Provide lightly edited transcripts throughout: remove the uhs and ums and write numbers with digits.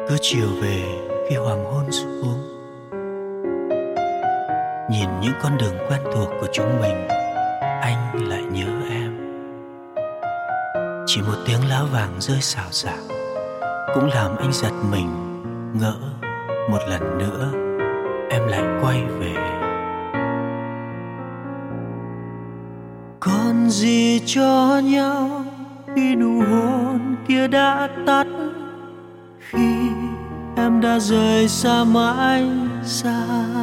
Cứ chiều về khi hoàng hôn xuống, nhìn những con đường quen thuộc của chúng mình, anh lại nhớ em. Chỉ một tiếng lá vàng rơi xào xạc cũng làm anh giật mình, ngỡ một lần nữa em lại quay về. Còn gì cho nhau khi nụ hôn kia đã tắt, khi em đã rời xa mãi xa.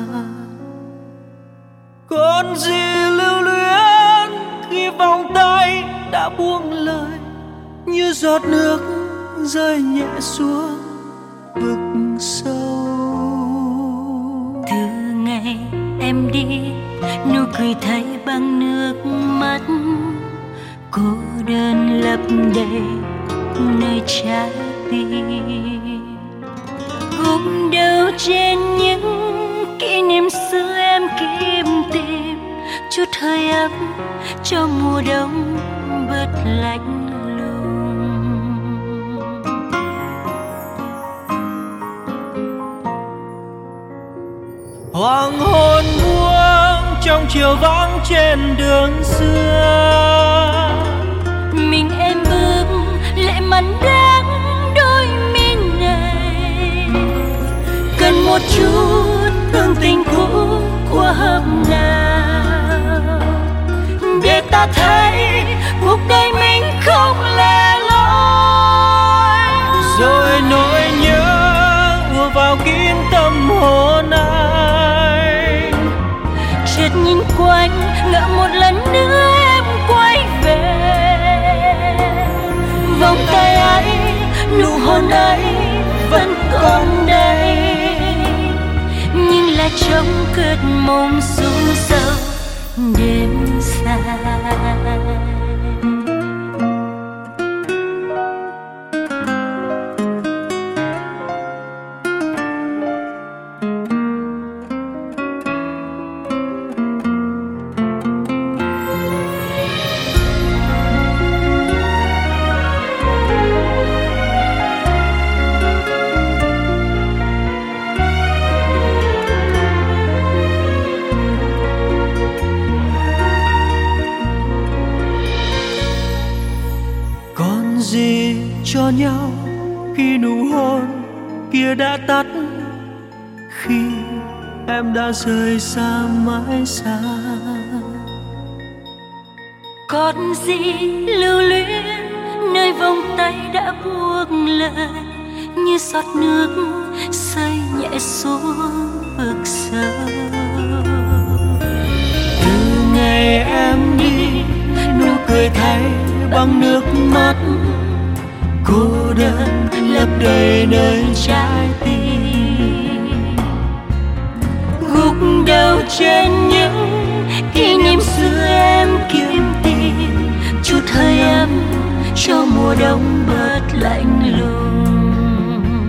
Còn gì lưu luyến khi vòng tay đã buông lời, như giọt nước rơi nhẹ xuống vực sâu. Từ ngày em đi, nụ cười thay bằng nước mắt, cô đơn lấp đầy nơi trái tim. Gục đầu trên những kỷ niệm xưa em kiếm tìm chút hơi ấm cho mùa đông bớt lạnh lùng. Hoàng hôn buông trong chiều vắng trên đường xưa, mình em bước lệ mặn đắng đôi mi này, cần một chút hương tình cũ của hôm nào, để ta thấy cuộc đời mình không lẻ loi. rồi nỗi nhớ ùa vào kín tâm hồn anh. Chợt nhìn quanh ngỡ một lần nữa em quay về, vòng tay ấy, nụ hôn ấy vẫn còn đây, nhưng là trong cơn mộng ru sâu đêm dài. Gì cho nhau khi nụ hôn kia đã tắt, khi em đã rời xa mãi xa. Còn gì lưu luyến nơi vòng tay đã buông lời, như giọt nước rơi nhẹ xuống vực sâu. Từ ngày em đi, nụ cười thay bằng nước mắt, cô đơn lấp đầy nơi trái tim. Gục đầu trên những kỷ niệm xưa em kiếm tìm chút hơi ấm cho mùa đông bớt lạnh lùng.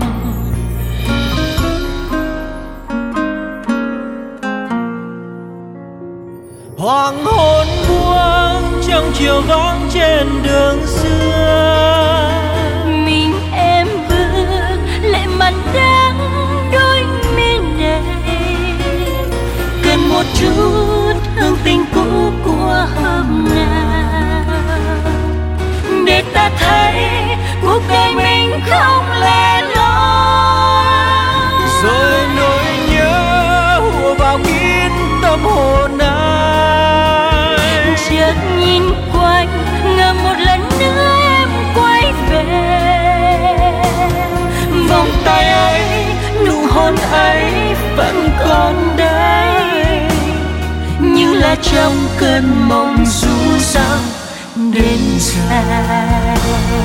Hoàng hôn buông trong chiều vắng trên đường xưa, mình em bước lệ mặn đắng đôi mi này, cần một chút hương tình cũ của hôm nào, để ta thấy cuộc đời mình không lẻ loi. rồi nỗi nhớ ùa vào kín tâm hồn anh. Chợt nhìn quanh ngờ một lần nữa em quay về, vòng tay ấy, nụ hôn ấy vẫn còn đây, nhưng là trong cơn mộng ru răng đêm dài.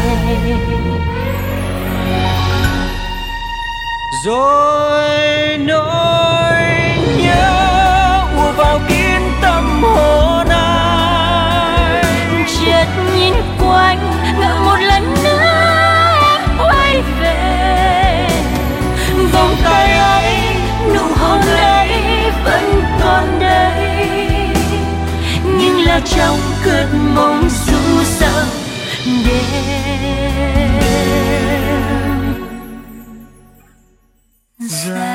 Rồi nỗi nhớ ùa vào kín tâm hồn anh. Chợt nhìn quanh ngỡ một lần nữa em quay về, vòng tay ấy, nụ hôn ấy vẫn còn đây, nhưng là trong cơn mộng ru sâu đêm. dài.